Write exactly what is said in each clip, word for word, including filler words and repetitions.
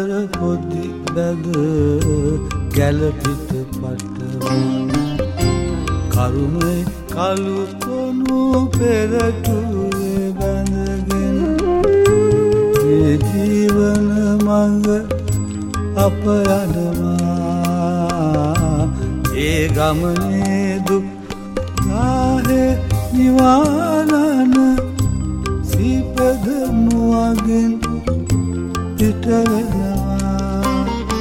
අතර පොඩි බැද ගැලපිට පටවන කරුණේ කළු කොණු පෙරටුවේ බැඳගෙන මේ ජීවන මඟ අප යනවා ඒ ගමනේ දුක් නාහේ නිවානන සිපද මුවගෙන් පිට වෙනවා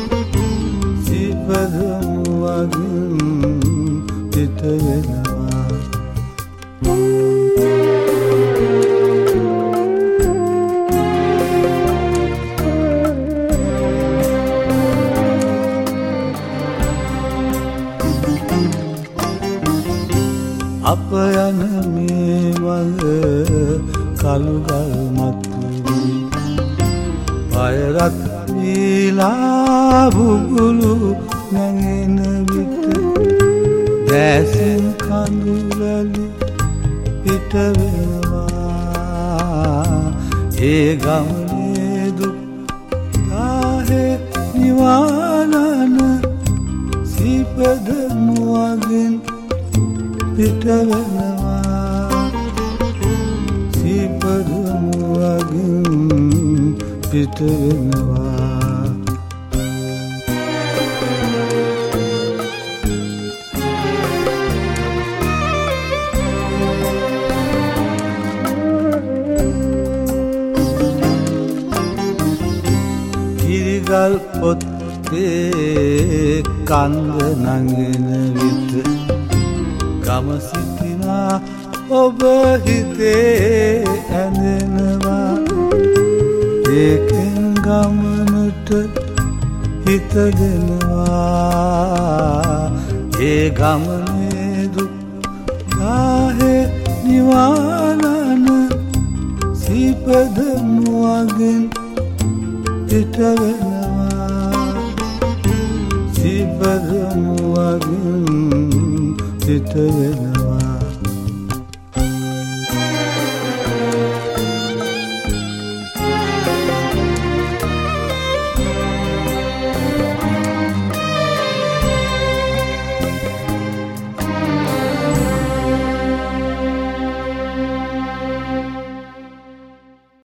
සිපද මුවගෙන් පිට වෙනවා අප යන මේ මඟ කළුගල් මතුවී පයරත් වීලා බුබුලු නැගෙන විට දැසින් කඳුලලි පිට වෙනවා ඒ ගමනේ දුක් තාහේ නිවානන සිපද මුවගෙන් පිට වෙනවා සිපද මුවගෙන් පිට වෙනවා කිරිගල් පොත්තේ කන්ද නඟන විට ගම සිටිනා ඔබ හිතේ ඇඳෙනවා ඒකෙන් ගමනට හිතගෙනවා ඒ ගමනේ දුක් තාහේ නිවානන සිපද මුවගෙන් පිට වෙනවා සිපද මුවගෙන් පිට වෙනවා